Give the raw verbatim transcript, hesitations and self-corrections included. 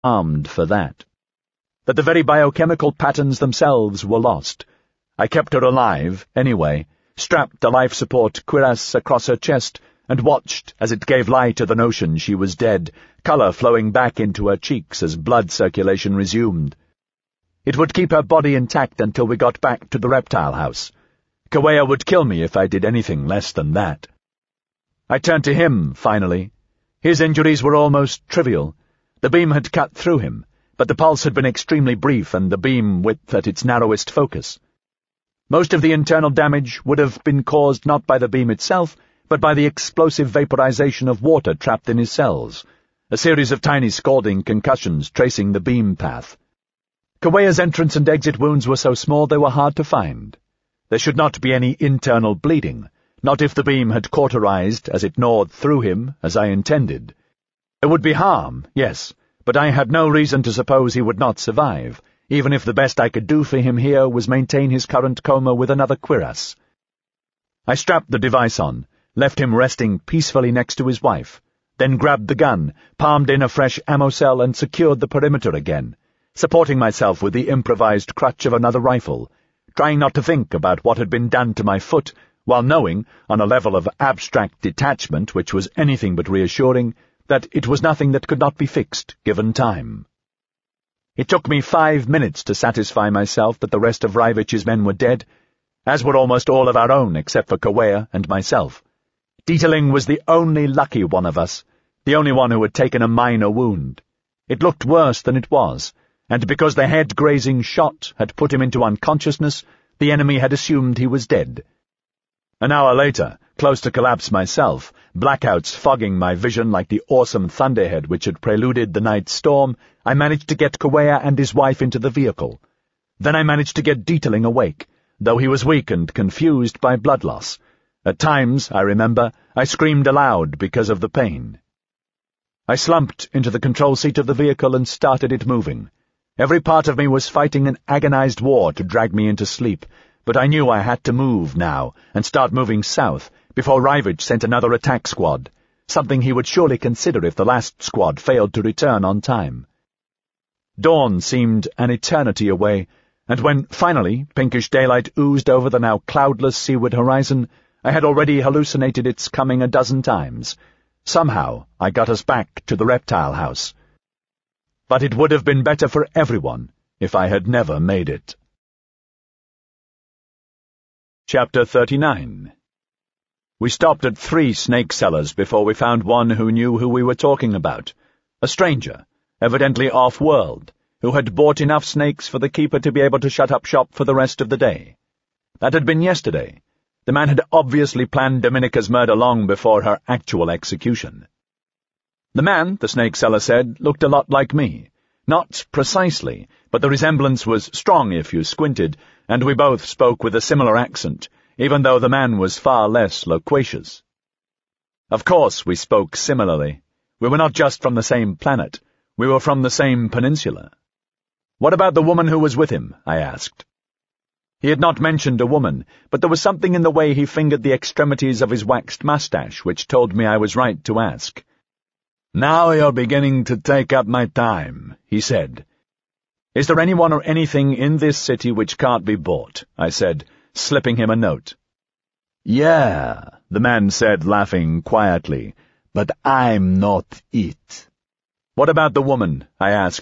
armed for that. That the very biochemical patterns themselves were lost. I kept her alive, anyway, strapped a life support cuirass across her chest, and watched as it gave lie to the notion she was dead, colour flowing back into her cheeks as blood circulation resumed. It would keep her body intact until we got back to the reptile house. Kawea would kill me if I did anything less than that. I turned to him, finally. His injuries were almost trivial. The beam had cut through him, but the pulse had been extremely brief and the beam width at its narrowest focus. Most of the internal damage would have been caused not by the beam itself, but by the explosive vaporization of water trapped in his cells, a series of tiny scalding concussions tracing the beam path. Kawea's entrance and exit wounds were so small they were hard to find. There should not be any internal bleeding, not if the beam had cauterized as it gnawed through him, as I intended. There would be harm, yes, but I had no reason to suppose he would not survive, even if the best I could do for him here was maintain his current coma with another cuirass. I strapped the device on, left him resting peacefully next to his wife, then grabbed the gun, palmed in a fresh ammo cell and secured the perimeter again, supporting myself with the improvised crutch of another rifle, trying not to think about what had been done to my foot, while knowing, on a level of abstract detachment which was anything but reassuring, that it was nothing that could not be fixed, given time. It took me five minutes to satisfy myself that the rest of Raivich's men were dead, as were almost all of our own except for Kawea and myself. Dietling was the only lucky one of us, the only one who had taken a minor wound. It looked worse than it was, and because the head-grazing shot had put him into unconsciousness, the enemy had assumed he was dead. An hour later, close to collapse myself, blackouts fogging my vision like the awesome thunderhead which had preluded the night's storm, I managed to get Kawea and his wife into the vehicle. Then I managed to get Dietling awake, though he was weak and confused by blood loss. At times, I remember, I screamed aloud because of the pain. I slumped into the control seat of the vehicle and started it moving. Every part of me was fighting an agonized war to drag me into sleep, but I knew I had to move now, and start moving south, before Raivich sent another attack squad, something he would surely consider if the last squad failed to return on time. Dawn seemed an eternity away, and when, finally, pinkish daylight oozed over the now cloudless seaward horizon, I had already hallucinated its coming a dozen times. Somehow I got us back to the reptile house. But it would have been better for everyone if I had never made it. Chapter thirty-nine. We stopped at three snake sellers before we found one who knew who we were talking about, a stranger, evidently off-world, who had bought enough snakes for the keeper to be able to shut up shop for the rest of the day. That had been yesterday. The man had obviously planned Dominica's murder long before her actual execution. The man, the snake seller said, looked a lot like me. Not precisely, but the resemblance was strong if you squinted, and we both spoke with a similar accent, even though the man was far less loquacious. Of course we spoke similarly. We were not just from the same planet. We were from the same peninsula. "What about the woman who was with him?" I asked. He had not mentioned a woman, but there was something in the way he fingered the extremities of his waxed mustache which told me I was right to ask. "Now you're beginning to take up my time," he said. "Is there anyone or anything in this city which can't be bought?" I said, slipping him a note. "Yeah," the man said, laughing quietly, "but I'm not it." "What about the woman?" I asked,